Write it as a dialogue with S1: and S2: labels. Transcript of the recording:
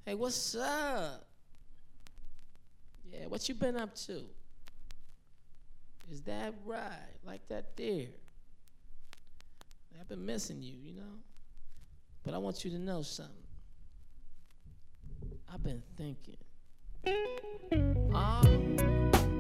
S1: Hey, what's up? Yeah, what you been up to? Is that right? Like that there? I've been missing you, you know? But I want you to know something. I've been thinking. Ah,